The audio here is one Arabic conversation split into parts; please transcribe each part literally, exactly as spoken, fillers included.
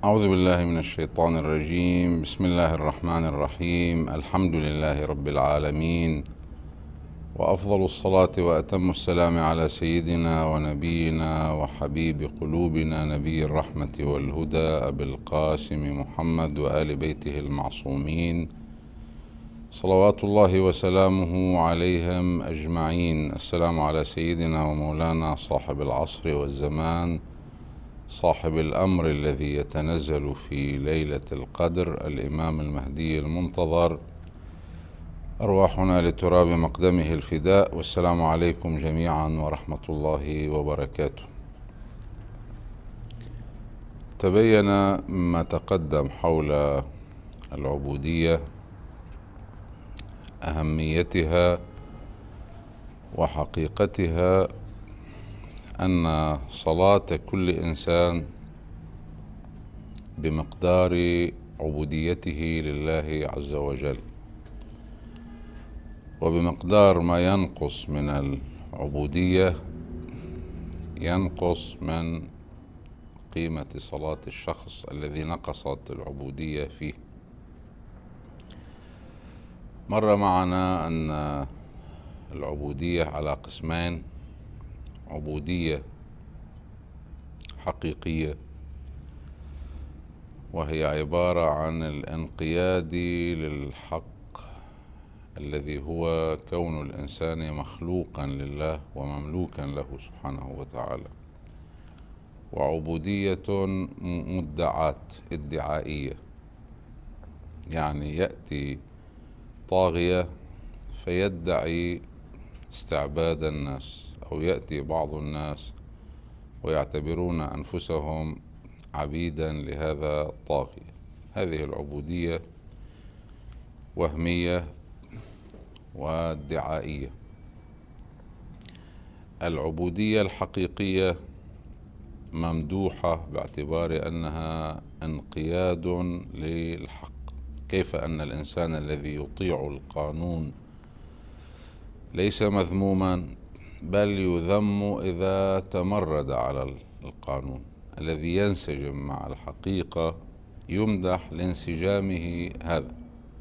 أعوذ بالله من الشيطان الرجيم. بسم الله الرحمن الرحيم. الحمد لله رب العالمين، وأفضل الصلاة وأتم السلام على سيدنا ونبينا وحبيب قلوبنا نبي الرحمة والهدى أبي القاسم محمد وآل بيته المعصومين صلوات الله وسلامه عليهم أجمعين. السلام على سيدنا ومولانا صاحب العصر والزمان، صاحب الأمر الذي يتنزل في ليلة القدر، الإمام المهدي المنتظر، أرواحنا لتراب مقدمه الفداء. والسلام عليكم جميعا ورحمة الله وبركاته. تبين مما تقدم حول العبودية، أهميتها وحقيقتها، أن صلاة كل إنسان بمقدار عبوديته لله عز وجل، وبمقدار ما ينقص من العبودية ينقص من قيمة صلاة الشخص الذي نقصت العبودية فيه. مر معنا أن العبودية على قسمين: عبودية حقيقية، وهي عبارة عن الانقياد للحق الذي هو كون الإنسان مخلوقا لله ومملوكا له سبحانه وتعالى، وعبودية مدعات ادعائية، يعني يأتي طاغية فيدعي استعباد الناس، أو يأتي بعض الناس ويعتبرون أنفسهم عبيدا لهذا الطاغية. هذه العبودية وهمية وادعائية. العبودية الحقيقية ممدوحة باعتبار أنها انقياد للحق. كيف أن الإنسان الذي يطيع القانون ليس مذموما، بل يذم إذا تمرد على القانون. الذي ينسجم مع الحقيقة يمدح لانسجامه هذا.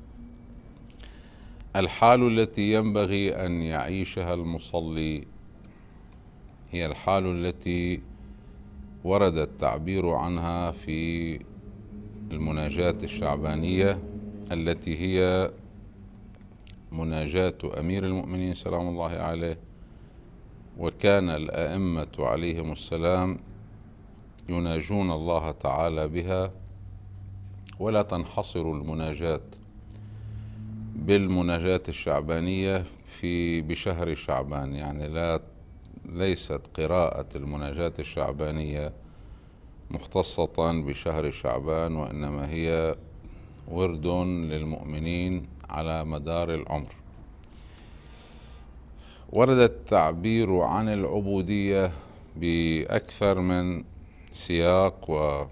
الحال التي ينبغي أن يعيشها المصلي هي الحال التي ورد التعبير عنها في المناجاة الشعبانية، التي هي مناجاة أمير المؤمنين سلام الله عليه. وكان الأئمة عليهم السلام يناجون الله تعالى بها، ولا تنحصر المناجاة بالمناجاة الشعبانية في بشهر شعبان، يعني لا ليست قراءة المناجاة الشعبانية مختصة بشهر شعبان، وإنما هي ورد للمؤمنين على مدار العمر. ورد التعبير عن العبودية بأكثر من سياق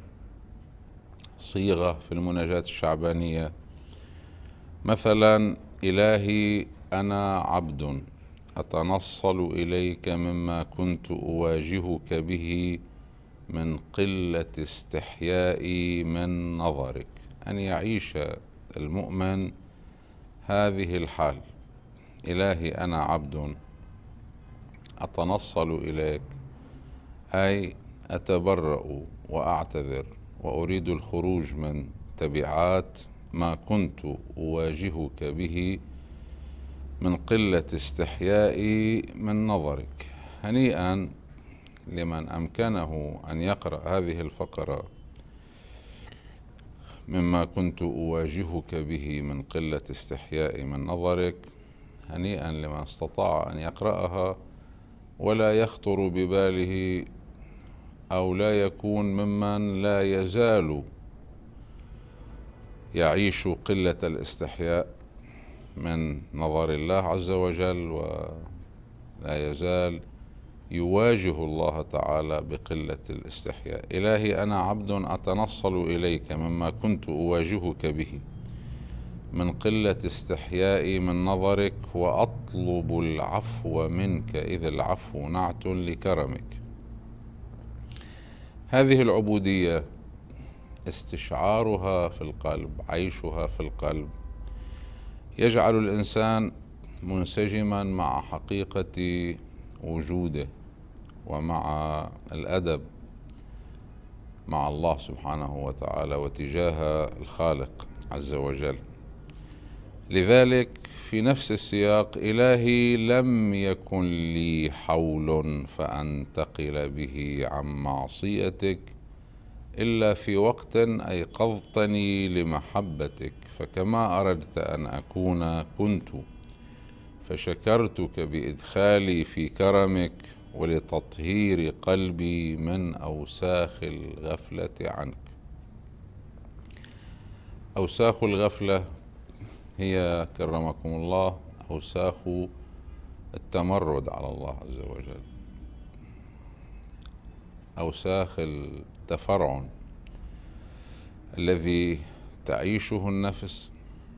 وصيغة في المناجاة الشعبانية. مثلا: إلهي أنا عبد أتنصل إليك مما كنت أواجهك به من قلة استحيائي من نظرك. أن يعيش المؤمن هذه الحال: إلهي أنا عبد أتنصل إليك، أي أتبرأ وأعتذر وأريد الخروج من تبعات ما كنت أواجهك به من قلة استحيائي من نظرك. هنيئا لمن أمكنه أن يقرأ هذه الفقرة: مما كنت أواجهك به من قلة استحيائي من نظرك. هنيئا لمن استطاع أن يقرأها ولا يخطر بباله أو لا يكون ممن لا يزال يعيش قلة الاستحياء من نظر الله عز وجل، ولا يزال يواجه الله تعالى بقلة الاستحياء. إلهي أنا عبد أتنصل إليك مما كنت أواجهك به من قلة استحيائي من نظرك، وأطلب العفو منك إذ العفو نعت لكرمك. هذه العبودية استشعارها في القلب، عيشها في القلب، يجعل الإنسان منسجما مع حقيقة وجوده ومع الأدب مع الله سبحانه وتعالى وتجاه الخالق عز وجل. لذلك في نفس السياق: إلهي لم يكن لي حول فأنتقل به عن معصيتك إلا في وقت أيقظتني لمحبتك، فكما أردت أن أكون كنت، فشكرتك بإدخالي في كرمك ولتطهير قلبي من أوساخ الغفلة عنك. أوساخ الغفلة هي كرمكم الله أوساخ التمرد على الله عز وجل، أوساخ التفرعن الذي تعيشه النفس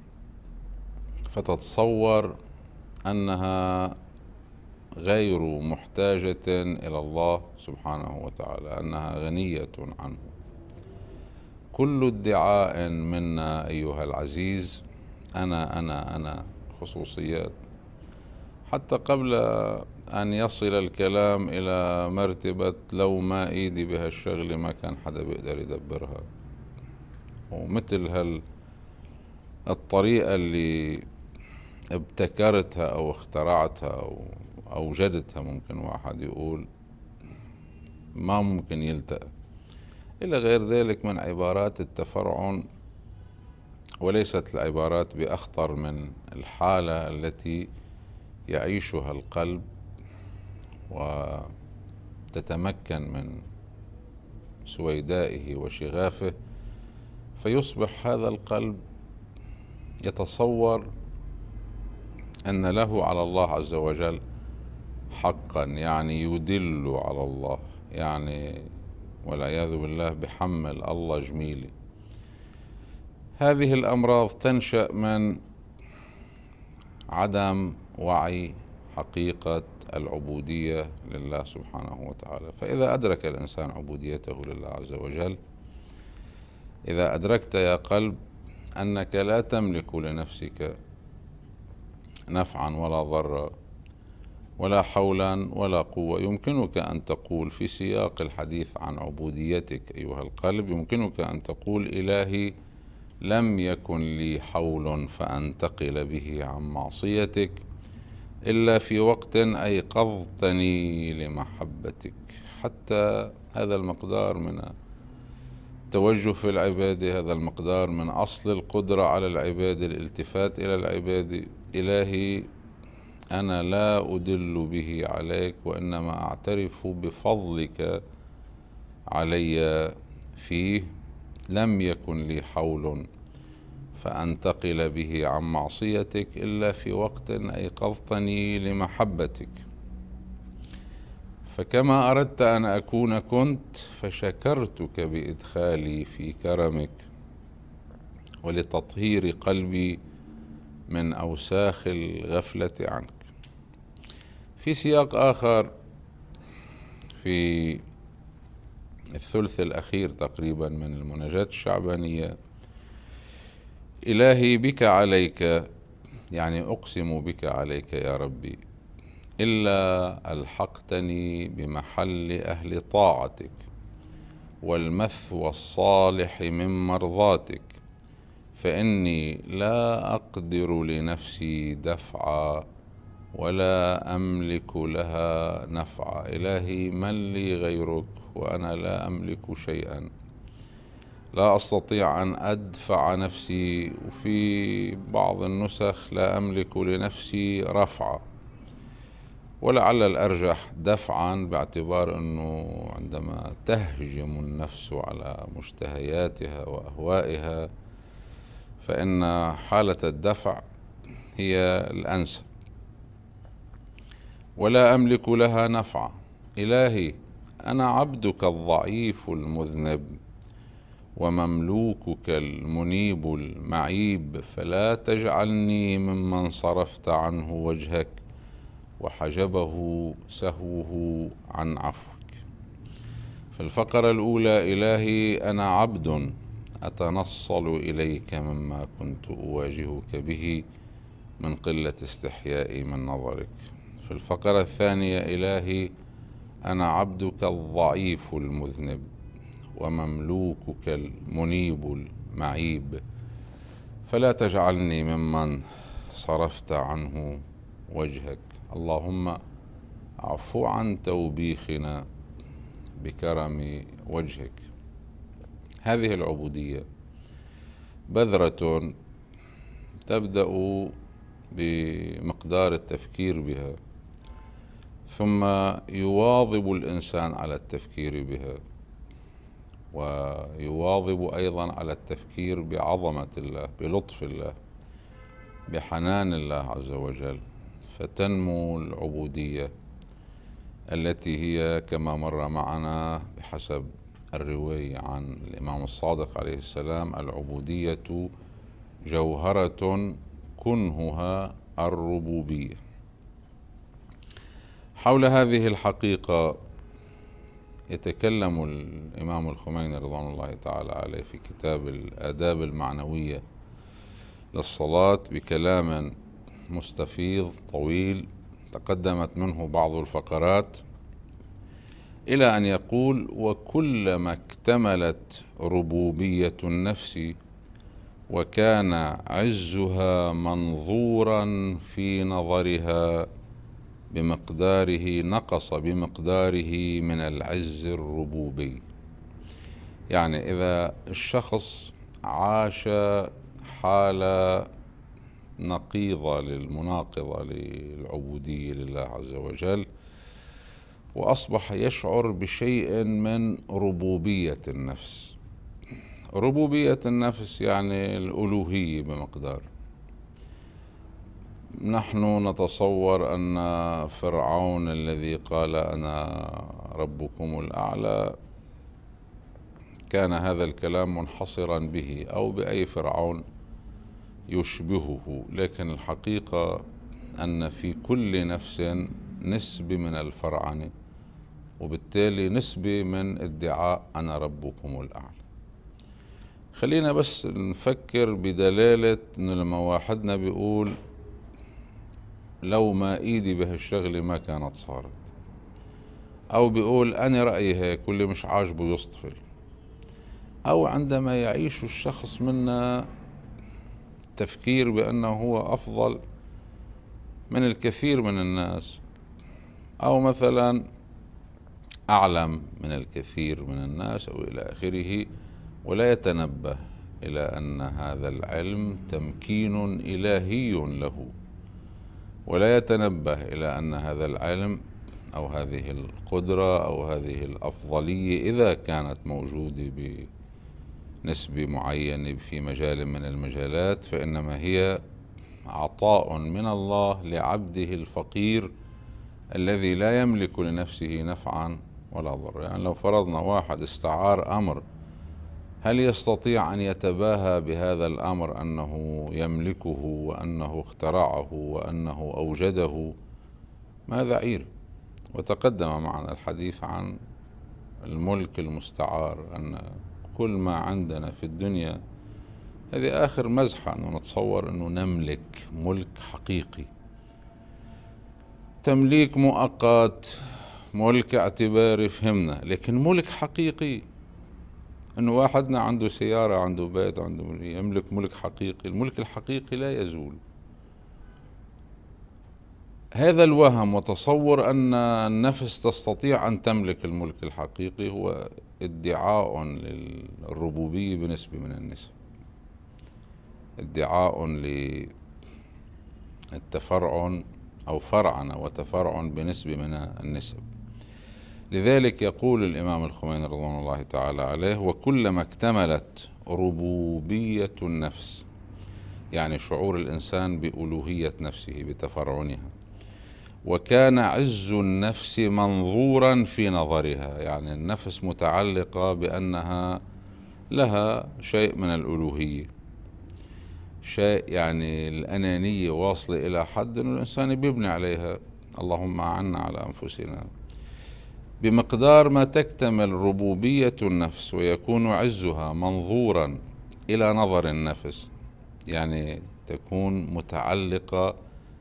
فتتصور أنها غير محتاجة إلى الله سبحانه وتعالى، أنها غنية عنه. كل ادعاء منا أيها العزيز أنا أنا أنا خصوصيات، حتى قبل أن يصل الكلام إلى مرتبة لو ما إيدي بها الشغلة ما كان حدا بيقدر يدبرها. ومثل هال الطريقة اللي ابتكرتها أو اخترعتها أو أوجدتها، ممكن واحد يقول ما ممكن يلتقى، إلى غير ذلك من عبارات التفرعن، وليست العبارات بأخطر من الحالة التي يعيشها القلب وتتمكن من سويدائه وشغافه، فيصبح هذا القلب يتصور أن له على الله عز وجل حقا، يعني يدل على الله، يعني والعياذ بالله بحمل الله جميلي. هذه الأمراض تنشأ من عدم وعي حقيقة العبودية لله سبحانه وتعالى. فإذا أدرك الإنسان عبوديته لله عز وجل، إذا أدركت يا قلب أنك لا تملك لنفسك نفعا ولا ضرا ولا حولا ولا قوة، يمكنك أن تقول في سياق الحديث عن عبوديتك أيها القلب، يمكنك أن تقول: إلهي لم يكن لي حول فأنتقل به عن معصيتك إلا في وقت أيقظتني لمحبتك. حتى هذا المقدار من التوجه في العبادة، هذا المقدار من أصل القدرة على العبادة، الالتفات إلى العبادة. إلهي أنا لا أدل به عليك، وإنما أعترف بفضلك علي فيه. لم يكن لي حول فأنتقل به عن معصيتك إلا في وقت أيقظتني لمحبتك، فكما أردت أن أكون كنت، فشكرتك بإدخالي في كرمك ولتطهير قلبي من أوساخ الغفلة عنك. في سياق آخر في الثلث الأخير تقريبا من المناجاة الشعبانية: إلهي بك عليك، يعني أقسم بك عليك يا ربي، إلا ألحقتني بمحل أهل طاعتك والمثوى الصالح من مرضاتك، فإني لا أقدر لنفسي دفعا ولا أملك لها نفعا. إلهي من لي غيرك وأنا لا أملك شيئا، لا أستطيع أن أدفع نفسي، وفي بعض النسخ لا أملك لنفسي رفعا، ولعل الأرجح دفعا، باعتبار أنه عندما تهجم النفس على مشتهياتها وأهوائها فإن حالة الدفع هي الأنسب. ولا أملك لها نفعا. إلهي أنا عبدك الضعيف المذنب ومملوكك المنيب المعيب، فلا تجعلني ممن صرفت عنه وجهك وحجبه سهوه عن عفوك. في الفقرة الأولى: إلهي أنا عبد أتنصل إليك مما كنت أواجهك به من قلة استحيائي من نظرك. في الفقرة الثانية: إلهي أنا عبدك الضعيف المذنب ومملوكك المنيب المعيب، فلا تجعلني ممن صرفت عنه وجهك. اللهم اعفو عن توبيخنا بكرم وجهك. هذه العبودية بذرة تبدأ بمقدار التفكير بها، ثم يواظب الإنسان على التفكير بها، ويواظب أيضا على التفكير بعظمة الله، بلطف الله، بحنان الله عز وجل، فتنمو العبودية التي هي كما مر معنا بحسب الرواية عن الإمام الصادق عليه السلام: العبودية جوهرة كنهها الربوبية. حول هذه الحقيقة يتكلم الإمام الخميني رضوان الله تعالى عليه في كتاب الآداب المعنوية للصلاة بكلام مستفيض طويل تقدمت منه بعض الفقرات، إلى أن يقول: وكلما اكتملت ربوبية النفس وكان عزها منظورا في نظرها بمقداره نقص بمقداره من العز الربوبي. يعني إذا الشخص عاش حالة نقيضة للمناقضة للعبودية لله عز وجل، وأصبح يشعر بشيء من ربوبية النفس. ربوبية النفس يعني الألوهية بمقدار. نحن نتصور أن فرعون الذي قال أنا ربكم الأعلى كان هذا الكلام منحصرا به أو بأي فرعون يشبهه، لكن الحقيقة أن في كل نفس نسبة من الفرعنة، وبالتالي نسبة من ادعاء أنا ربكم الأعلى. خلينا بس نفكر بدلالة إنه لما واحدنا بيقول لو ما إيدي بهالشغلة ما كانت صارت، أو بيقول أنا رأيي هيك واللي مش عاجبه يصطفل، أو عندما يعيش الشخص منا تفكير بأنه هو أفضل من الكثير من الناس، أو مثلا أعلم من الكثير من الناس أو إلى آخره، ولا يتنبه إلى أن هذا العلم تمكين إلهي له، ولا يتنبه إلى أن هذا العلم أو هذه القدرة أو هذه الأفضلية إذا كانت موجودة بنسبة معينة في مجال من المجالات فإنما هي عطاء من الله لعبده الفقير الذي لا يملك لنفسه نفعا ولا ضر. يعني لو فرضنا واحد استعار أمر، هل يستطيع أن يتباهى بهذا الأمر أنه يملكه وأنه اخترعه وأنه أوجده؟ ماذا عير؟ وتقدم معنا الحديث عن الملك المستعار، أن كل ما عندنا في الدنيا هذه آخر مزحة، أنه نتصور أنه نملك ملك حقيقي. تمليك مؤقت، ملك اعتباري، فهمنا، لكن ملك حقيقي أنه واحدنا عنده سيارة، عنده بيت، عنده يملك ملك حقيقي. الملك الحقيقي لا يزول. هذا الوهم وتصور أن النفس تستطيع أن تملك الملك الحقيقي هو ادعاء للربوبية بنسبة من النسب، ادعاء للتفرع أو فرعن وتفرع بنسبة من النسب. لذلك يقول الإمام الخميني رضوان الله تعالى عليه: وكلما اكتملت ربوبية النفس، يعني شعور الإنسان بألوهية نفسه بتفرعنها، وكان عز النفس منظورا في نظرها، يعني النفس متعلقة بأنها لها شيء من الألوهية، شيء يعني الأنانية واصلة إلى حد أن الإنسان بيبني عليها. اللهم أعنا على أنفسنا. بمقدار ما تكتمل ربوبية النفس ويكون عزها منظورا إلى نظر النفس، يعني تكون متعلقة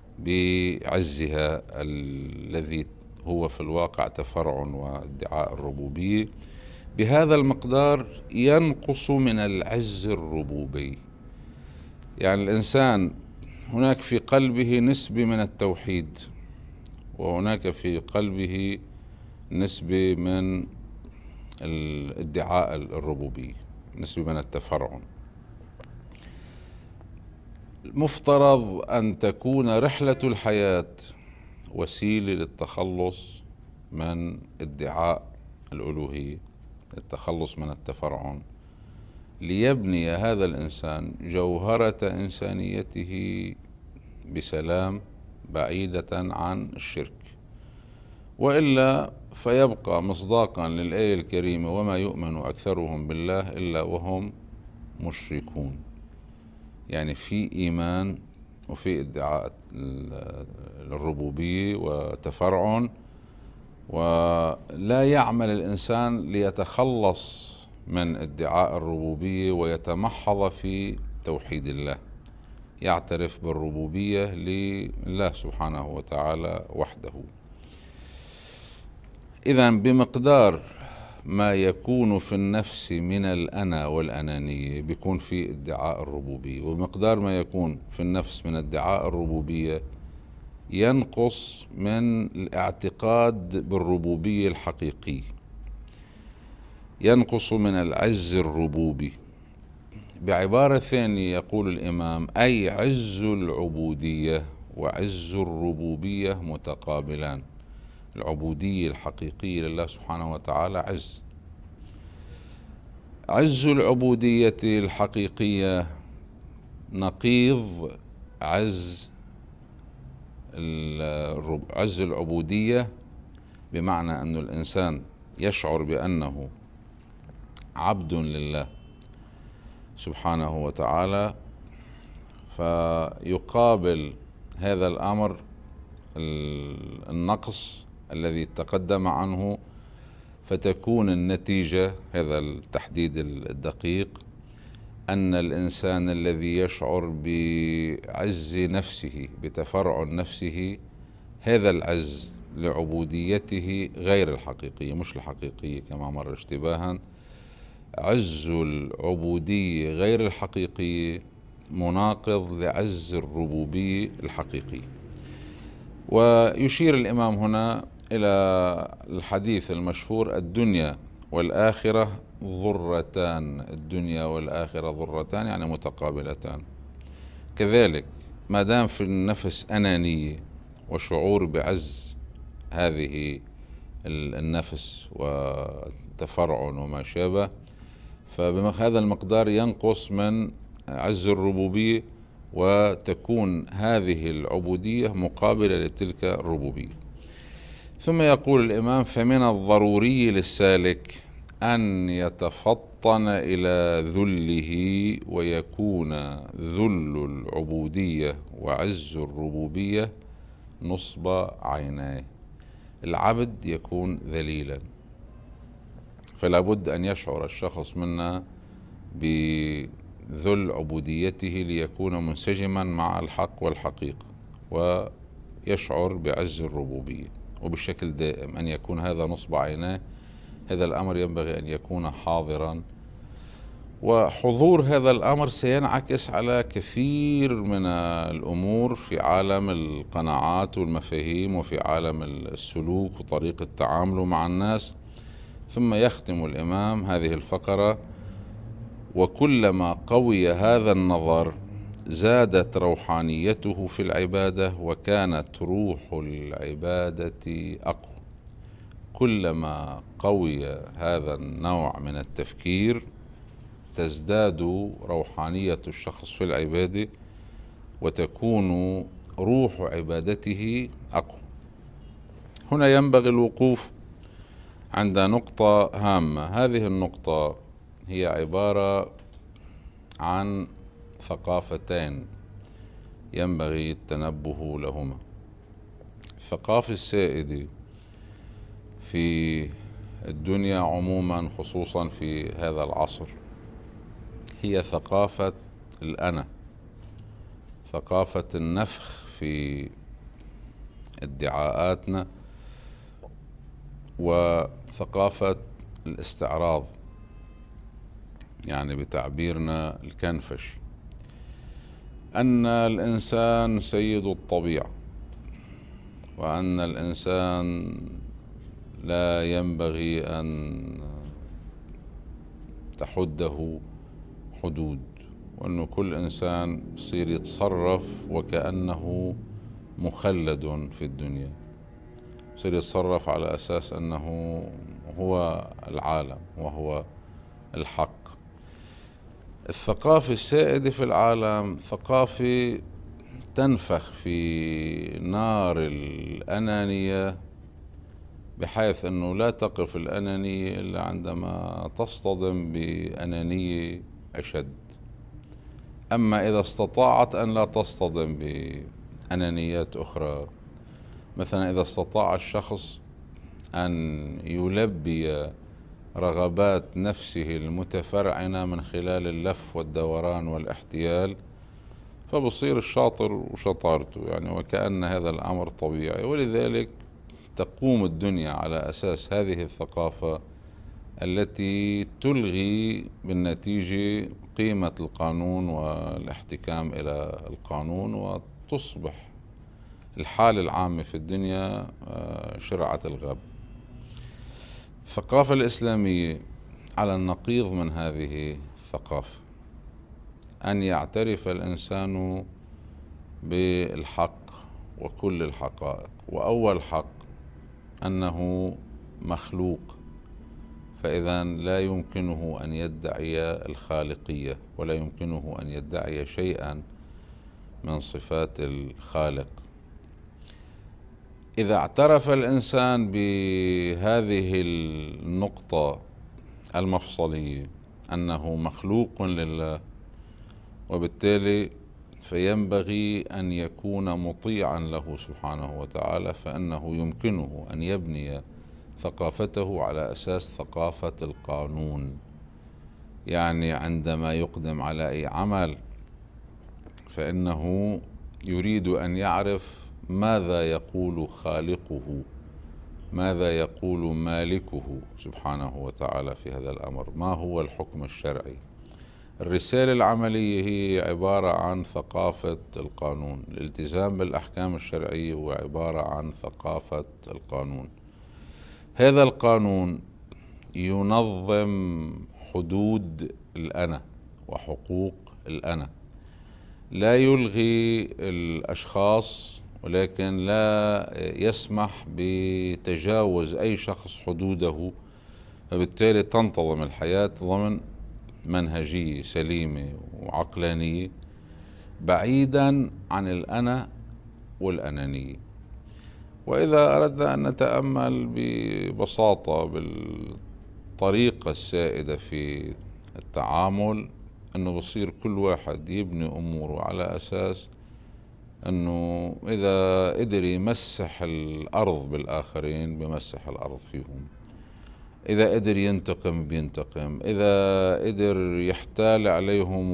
بعزها الذي هو في الواقع تفرع وادعاء الربوبية، بهذا المقدار ينقص من العز الربوبي. يعني الإنسان هناك في قلبه نسبة من التوحيد، وهناك في قلبه نسبة من الادعاء الربوبية، نسبة من التفرع. المفترض أن تكون رحلة الحياة وسيلة للتخلص من ادعاء الألوهية، التخلص من التفرع، ليبني هذا الإنسان جوهرة إنسانيته بسلام بعيدة عن الشرك، وإلا فيبقى مصداقا للآية الكريمة: وما يؤمن أكثرهم بالله إلا وهم مشركون. يعني في إيمان وفي ادعاء الربوبية وتفرع، ولا يعمل الإنسان ليتخلص من ادعاء الربوبية ويتمحض في توحيد الله، يعترف بالربوبية لله سبحانه وتعالى وحده. إذن بمقدار ما يكون في النفس من الأنا والأنانية بيكون في ادعاء الربوبية، ومقدار ما يكون في النفس من ادعاء الربوبية ينقص من الاعتقاد بالربوبية الحقيقي، ينقص من العز الربوبي. بعبارة ثانية يقول الإمام: أي عز العبودية وعز الربوبية متقابلان. العبودية الحقيقية لله سبحانه وتعالى عز، عز العبودية الحقيقية نقيض عز عز العبودية، بمعنى أن الإنسان يشعر بأنه عبد لله سبحانه وتعالى، فيقابل هذا الأمر النقص الذي تقدم عنه، فتكون النتيجة، هذا التحديد الدقيق، أن الإنسان الذي يشعر بعز نفسه بتفرع نفسه، هذا العز لعبوديته غير الحقيقية، مش الحقيقية كما مر اشتباها. عز العبودية غير الحقيقية مناقض لعز الربوبية الحقيقي. ويشير الإمام هنا إلى الحديث المشهور: الدنيا والآخرة ضرتان. الدنيا والآخرة ضرتان يعني متقابلتان. كذلك ما دام في النفس أنانية وشعور بعز هذه النفس وتفرع وما شابه، فبهذا المقدار ينقص من عز الربوبية، وتكون هذه العبودية مقابلة لتلك الربوبية. ثم يقول الإمام: فمن الضروري للسالك أن يتفطن إلى ذله، ويكون ذل العبودية وعز الربوبية نصب عينيه. العبد يكون ذليلا، فلا بد أن يشعر الشخص منا بذل عبوديته ليكون منسجما مع الحق والحقيقة، ويشعر بعز الربوبية، وبشكل دائم أن يكون هذا نصب عيناه. هذا الأمر ينبغي أن يكون حاضرا، وحضور هذا الأمر سينعكس على كثير من الأمور في عالم القناعات والمفاهيم، وفي عالم السلوك وطريقة تعامله مع الناس. ثم يختم الإمام هذه الفقرة: وكلما قوي هذا النظر زادت روحانيته في العبادة، وكانت روح العبادة أقوى. كلما قوي هذا النوع من التفكير تزداد روحانية الشخص في العبادة، وتكون روح عبادته أقوى. هنا ينبغي الوقوف عند نقطة هامة. هذه النقطة هي عبارة عن ثقافتين ينبغي التنبه لهما. الثقافة السائدة في الدنيا عموما، خصوصا في هذا العصر، هي ثقافة الأنا، ثقافة النفخ في ادعاءاتنا، وثقافة الاستعراض، يعني بتعبيرنا الكنفش، أن الإنسان سيد الطبيعة، وأن الإنسان لا ينبغي أن تحده حدود، وأنه كل إنسان يصير يتصرف وكأنه مخلد في الدنيا، يصير يتصرف على أساس أنه هو العالم وهو الحق. الثقافة السائدة في العالم ثقافة تنفخ في نار الأنانية، بحيث أنه لا تقف الأنانية إلا عندما تصطدم بأنانية أشد. أما إذا استطاعت أن لا تصطدم بأنانيات أخرى، مثلا إذا استطاع الشخص أن يلبي رغبات نفسه المتفرعنة من خلال اللف والدوران والاحتيال، فبصير الشاطر وشطارته، يعني وكأن هذا الأمر طبيعي. ولذلك تقوم الدنيا على أساس هذه الثقافة التي تلغي بالنتيجة قيمة القانون والاحتكام إلى القانون، وتصبح الحالة العامة في الدنيا شرعة الغب. الثقافة الإسلامية على النقيض من هذه الثقافة، أن يعترف الإنسان بالحق وكل الحقائق، وأول حق أنه مخلوق، فإذا لا يمكنه أن يدعي الخالقية، ولا يمكنه أن يدعي شيئا من صفات الخالق. إذا اعترف الإنسان بهذه النقطة المفصلية أنه مخلوق لله، وبالتالي فينبغي أن يكون مطيعا له سبحانه وتعالى، فإنه يمكنه أن يبني ثقافته على أساس ثقافة القانون. يعني عندما يقدم على أي عمل فإنه يريد أن يعرف ماذا يقول خالقه، ماذا يقول مالكه سبحانه وتعالى في هذا الأمر، ما هو الحكم الشرعي. الرسالة العملية هي عبارة عن ثقافة القانون. الالتزام بالأحكام الشرعية هو عبارة عن ثقافة القانون. هذا القانون ينظم حدود الأنا وحقوق الأنا، لا يلغي الأشخاص، ولكن لا يسمح بتجاوز أي شخص حدوده، فبالتالي تنتظم الحياة ضمن منهجية سليمة وعقلانية بعيدا عن الأنا والأنانية. وإذا أردنا أن نتأمل ببساطة بالطريقة السائدة في التعامل، أنه بصير كل واحد يبني أموره على أساس أنه إذا قدر يمسح الأرض بالآخرين بمسح الأرض فيهم، إذا قدر ينتقم بينتقم، إذا قدر يحتال عليهم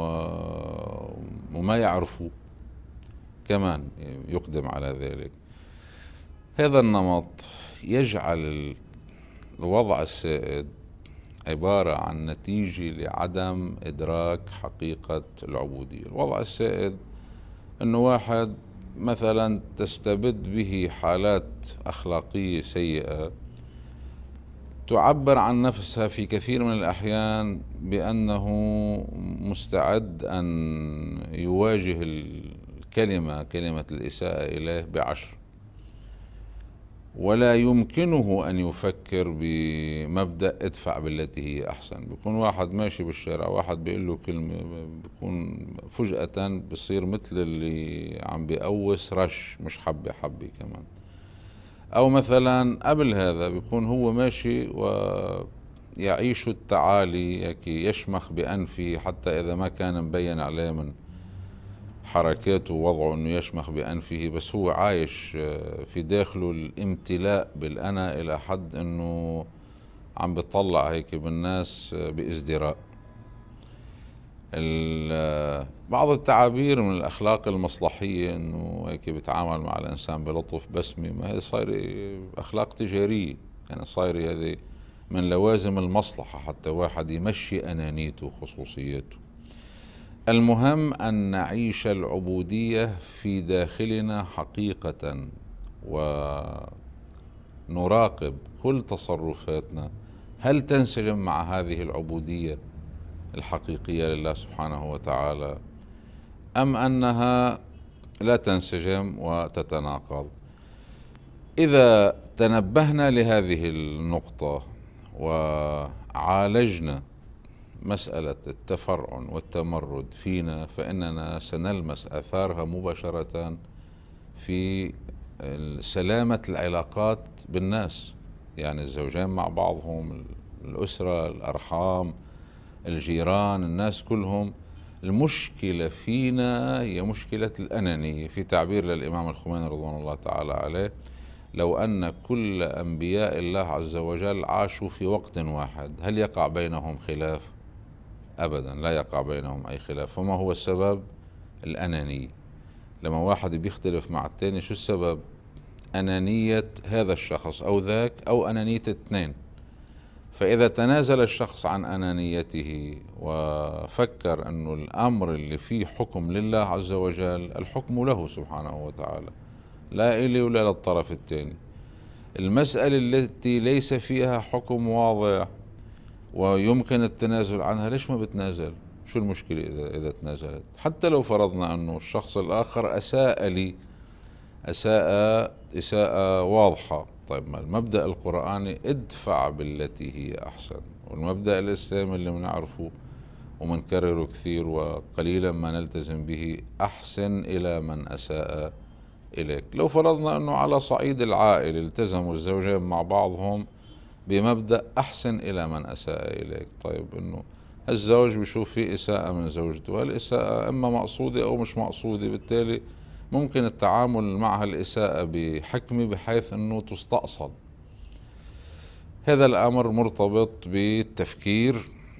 وما يعرفوا كمان يقدم على ذلك. هذا النمط يجعل الوضع السائد عبارة عن نتيجة لعدم إدراك حقيقة العبودية. الوضع السائد أنه واحد مثلا تستبد به حالات أخلاقية سيئة، تعبر عن نفسها في كثير من الأحيان بأنه مستعد أن يواجه الكلمة كلمة الإساءة إليه بعشر، ولا يمكنه أن يفكر بمبدأ ادفع بالتي هي أحسن. بيكون واحد ماشي بالشارع، واحد بيقول له كلمة، بيكون فجأة بصير مثل اللي عم بيقوس رش، مش حبة حبة كمان. أو مثلا قبل هذا بيكون هو ماشي ويعيش التعالي، يشمخ بأنفه حتى إذا ما كان مبين عليه من حركاته ووضعه أنه يشمخ بأنفه، بس هو عايش في داخله الامتلاء بالأنا إلى حد أنه عم بيطلع هيك بالناس بازدراء. بعض التعابير من الأخلاق المصلحية إنه هيك بيتعامل مع الإنسان بلطف بسمة، ما هذه صايرة أخلاق تجارية، يعني صايرة هذه من لوازم المصلحة حتى واحد يمشي أنانيته وخصوصيته. المهم أن نعيش العبودية في داخلنا حقيقة، ونراقب كل تصرفاتنا هل تنسجم مع هذه العبودية الحقيقية لله سبحانه وتعالى أم أنها لا تنسجم وتتناقض. إذا تنبهنا لهذه النقطة وعالجنا مسألة التفرعن والتمرد فينا، فإننا سنلمس آثارها مباشرة في سلامة العلاقات بالناس، يعني الزوجين مع بعضهم، الأسرة، الأرحام، الجيران، الناس كلهم. المشكلة فينا هي مشكلة الأنانية، في تعبير للإمام الخميني رضوان الله تعالى عليه: لو أن كل أنبياء الله عز وجل عاشوا في وقت واحد هل يقع بينهم خلاف؟ أبدا لا يقع بينهم أي خلاف. فما هو السبب؟ الأنانية. لما واحد بيختلف مع التاني شو السبب؟ أنانية هذا الشخص أو ذاك، أو أنانية الاثنين. فإذا تنازل الشخص عن أنانيته وفكر أنه الأمر اللي فيه حكم لله عز وجل، الحكم له سبحانه وتعالى، لا إلي ولا للطرف الثاني. المسألة التي ليس فيها حكم واضح ويمكن التنازل عنها، ليش ما بتنازل؟ شو المشكلة إذا إذا تنازلت؟ حتى لو فرضنا أنه الشخص الآخر أساء لي أساء إساءة واضحة، طيب ما المبدأ القرآني ادفع بالتي هي أحسن، والمبدأ الإسلامي اللي بنعرفه ومنكرره كثير وقليلا ما نلتزم به: أحسن إلى من أساء إليك. لو فرضنا أنه على صعيد العائلة التزموا الزوجين مع بعضهم بمبدأ أحسن إلى من أساء إليك، طيب أنه الزوج بيشوف في إساءة من زوجته، هالإساءة إما مقصودة أو مش مقصودة، بالتالي ممكن التعامل مع الإساءة بحكمة بحيث أنه تستأصل. هذا الأمر مرتبط بالتفكير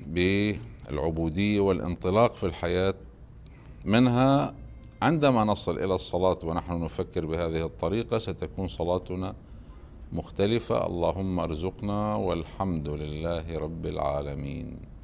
بالعبودية والانطلاق في الحياة منها. عندما نصل إلى الصلاة ونحن نفكر بهذه الطريقة ستكون صلاتنا مختلفة. اللهم ارزقنا، والحمد لله رب العالمين.